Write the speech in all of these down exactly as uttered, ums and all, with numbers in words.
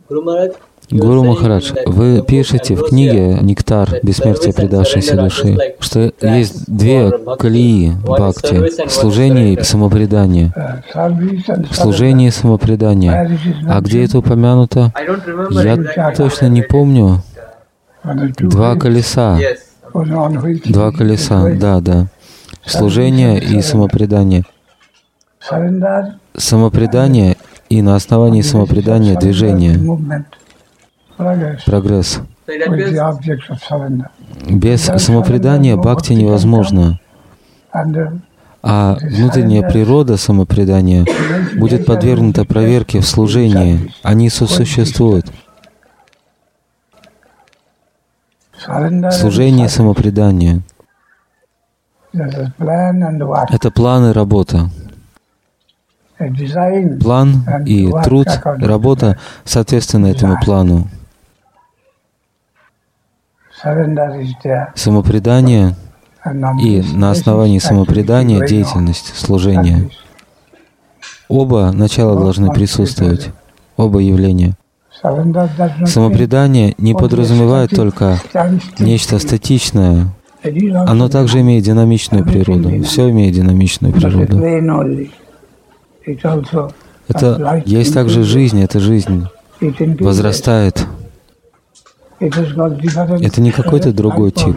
Гуру Махарадж, вы пишете в книге «Нектар бессмертия предавшейся души», что есть две колеи бхакти — служение и самопредание. Служение и самопредание. А где это упомянуто? Я точно не помню. Два колеса. Два колеса, да, да. Служение и самопредание. Самопредание и на основании самопредания движение. Прогресс. Без самопредания бхакти невозможно. А внутренняя природа самопредания будет подвергнута проверке в служении. Они сосуществуют. Служение и самопредание — это план и работа. План и труд, работа соответственно этому плану. Самопредание и на основании самопредания деятельность, служение. Оба начала должны присутствовать, оба явления. Самопредание не подразумевает только нечто статичное. Оно также имеет динамичную природу. Все имеет динамичную природу. Это есть также жизнь, эта жизнь возрастает. Это не какой-то другой тип.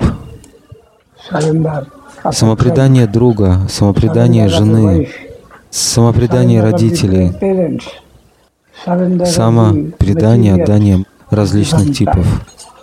Самопредание друга, самопредание жены, самопредание родителей, самопредание, отдание различных типов.